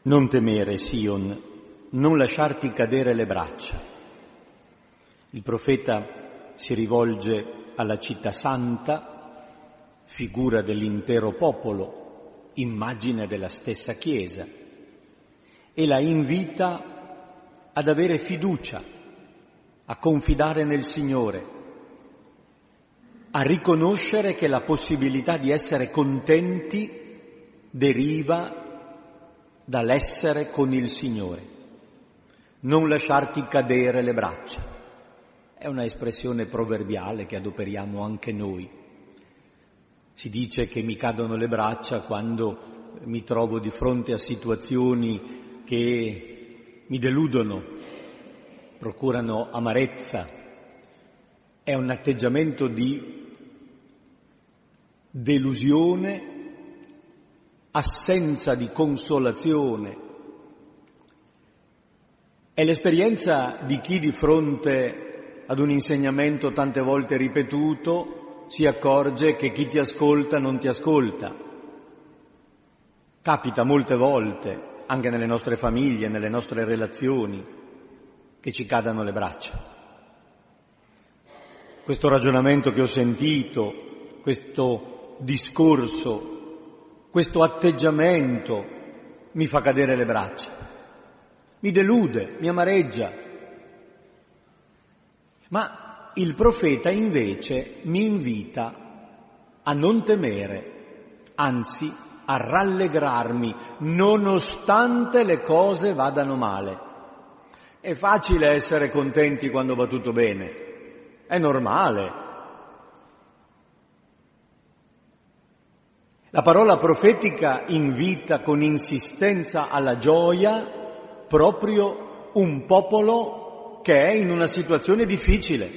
Non temere, Sion, non lasciarti cadere le braccia. Il profeta si rivolge alla città santa, figura dell'intero popolo, immagine della stessa Chiesa, e la invita ad avere fiducia, a confidare nel Signore, a riconoscere che la possibilità di essere contenti deriva dall'essere con il Signore. Non lasciarti cadere le braccia. È una espressione proverbiale che adoperiamo anche noi. Si dice che mi cadono le braccia quando mi trovo di fronte a situazioni che mi deludono, procurano amarezza. È un atteggiamento di delusione, assenza di consolazione. È l'esperienza di chi di fronte ad un insegnamento tante volte ripetuto si accorge che chi ti ascolta non ti ascolta. Capita molte volte, anche nelle nostre famiglie, nelle nostre relazioni, che ci cadano le braccia. Questo ragionamento che ho sentito, questo discorso, questo atteggiamento mi fa cadere le braccia, mi delude, mi amareggia. Ma il profeta invece mi invita a non temere, anzi a rallegrarmi, nonostante le cose vadano male. È facile essere contenti quando va tutto bene, è normale. La parola profetica invita con insistenza alla gioia proprio un popolo che è in una situazione difficile.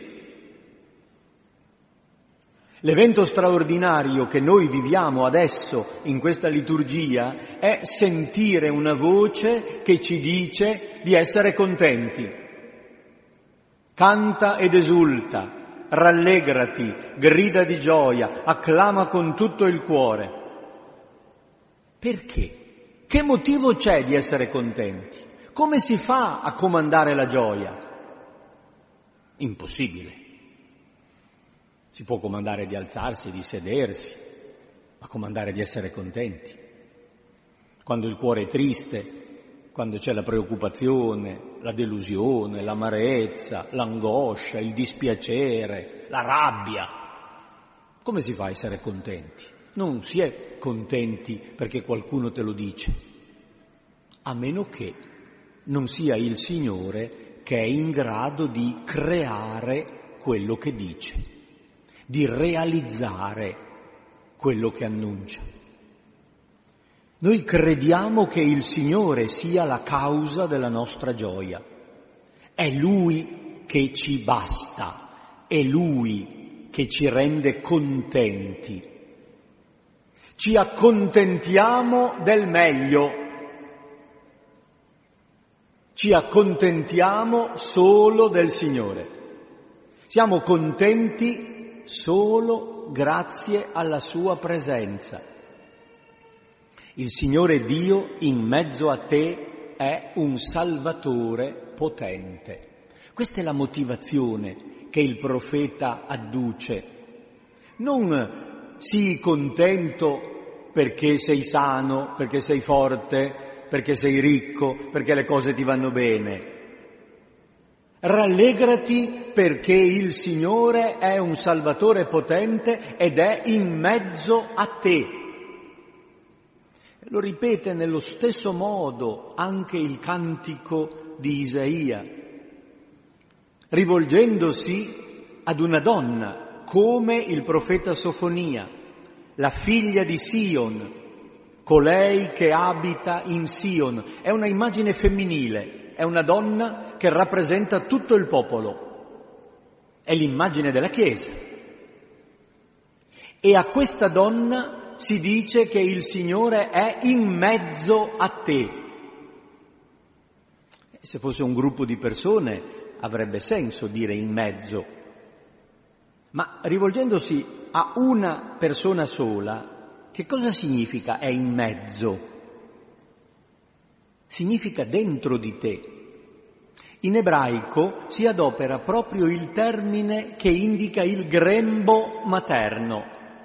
L'evento straordinario che noi viviamo adesso in questa liturgia è sentire una voce che ci dice di essere contenti. Canta ed esulta, rallegrati, grida di gioia, acclama con tutto il cuore. Perché? Che motivo c'è di essere contenti? Come si fa a comandare la gioia? Impossibile. Si può comandare di alzarsi, di sedersi, ma comandare di essere contenti. Quando il cuore è triste, quando c'è la preoccupazione, la delusione, l'amarezza, l'angoscia, il dispiacere, la rabbia, come si fa a essere contenti? Non si è contenti perché qualcuno te lo dice, a meno che non sia il Signore che è in grado di creare quello che dice, di realizzare quello che annuncia. Noi crediamo che il Signore sia la causa della nostra gioia. È Lui che ci basta, è Lui che ci rende contenti. Ci accontentiamo del meglio, ci accontentiamo solo del Signore. Siamo contenti solo grazie alla Sua presenza. Il Signore Dio in mezzo a te è un Salvatore potente. Questa è la motivazione che il profeta adduce. Non sii contento perché sei sano, perché sei forte, perché sei ricco, perché le cose ti vanno bene. Rallegrati perché il Signore è un Salvatore potente ed è in mezzo a te. Lo ripete nello stesso modo anche il cantico di Isaia, rivolgendosi ad una donna come il profeta Sofonia, la figlia di Sion, colei che abita in Sion. È una immagine femminile, è una donna che rappresenta tutto il popolo, è l'immagine della Chiesa. E a questa donna si dice che il Signore è in mezzo a te. Se fosse un gruppo di persone avrebbe senso dire in mezzo, ma rivolgendosi a una persona sola, che cosa significa è in mezzo? significa dentro di te. In ebraico si adopera proprio il termine che indica il grembo materno.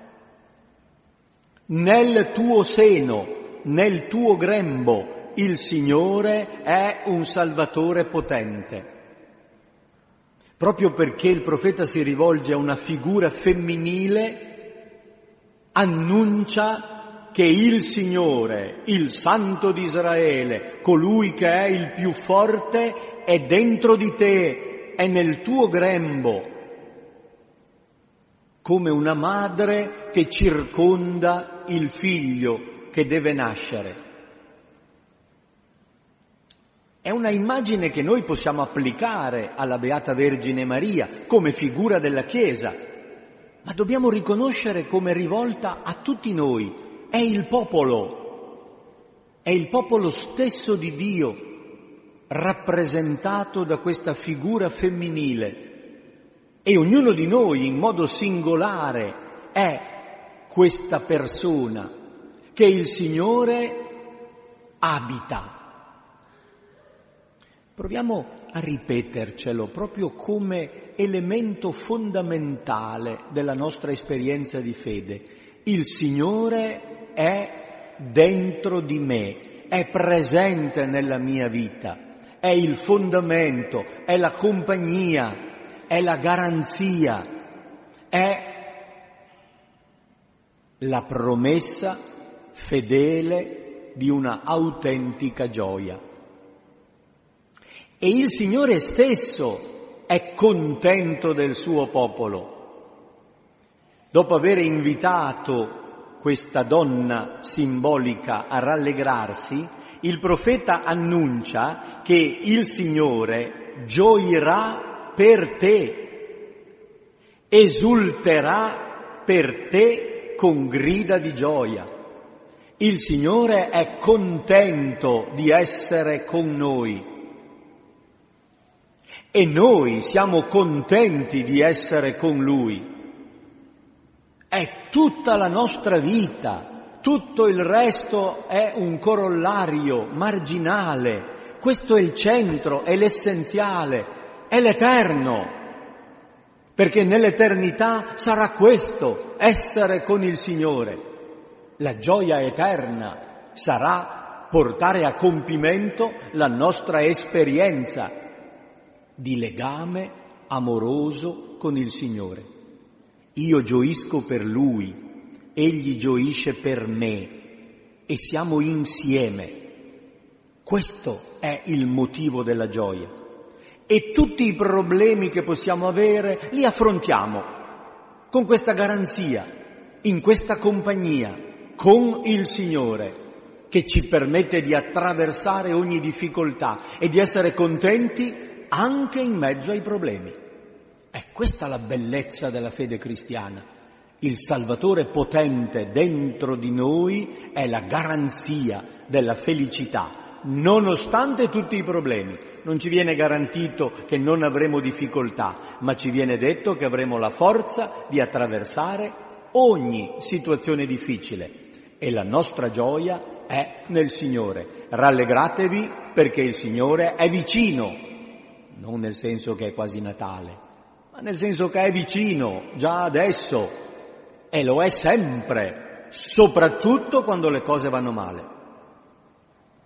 Nel tuo seno, nel tuo grembo, il Signore è un Salvatore potente. Proprio perché il profeta si rivolge a una figura femminile, annuncia che il Signore, il Santo di Israele, colui che è il più forte, è dentro di te, è nel tuo grembo, come una madre che circonda il figlio che deve nascere. È una immagine che noi possiamo applicare alla Beata Vergine Maria come figura della Chiesa, ma dobbiamo riconoscere come rivolta a tutti noi. È il popolo stesso di Dio, rappresentato da questa figura femminile. E ognuno di noi, in modo singolare, è questa persona che il Signore abita. Proviamo a ripetercelo proprio come elemento fondamentale della nostra esperienza di fede. Il Signore è dentro di me, è presente nella mia vita, è il fondamento, è la compagnia, è la garanzia, è la promessa fedele di una autentica gioia. E il Signore stesso è contento del suo popolo. Dopo aver invitato questa donna simbolica a rallegrarsi, il profeta annuncia che il Signore gioirà per te, esulterà per te con grida di gioia. Il Signore è contento di essere con noi. E noi siamo contenti di essere con Lui. È tutta la nostra vita, tutto il resto è un corollario marginale. Questo è il centro, è l'essenziale, è l'eterno. Perché nell'eternità sarà questo, essere con il Signore. La gioia eterna sarà portare a compimento la nostra esperienza di legame amoroso con il Signore. Io gioisco per Lui, Egli gioisce per me e siamo insieme. Questo è il motivo della gioia. E tutti i problemi che possiamo avere li affrontiamo con questa garanzia, in questa compagnia, con il Signore, che ci permette di attraversare ogni difficoltà e di essere contenti anche in mezzo ai problemi. È questa la bellezza della fede cristiana. Il Salvatore potente dentro di noi è la garanzia della felicità, nonostante tutti i problemi. Non ci viene garantito che non avremo difficoltà, ma ci viene detto che avremo la forza di attraversare ogni situazione difficile. E la nostra gioia è nel Signore. Rallegratevi perché il Signore è vicino. Non nel senso che è quasi Natale, ma nel senso che è vicino, già adesso, e lo è sempre, soprattutto quando le cose vanno male.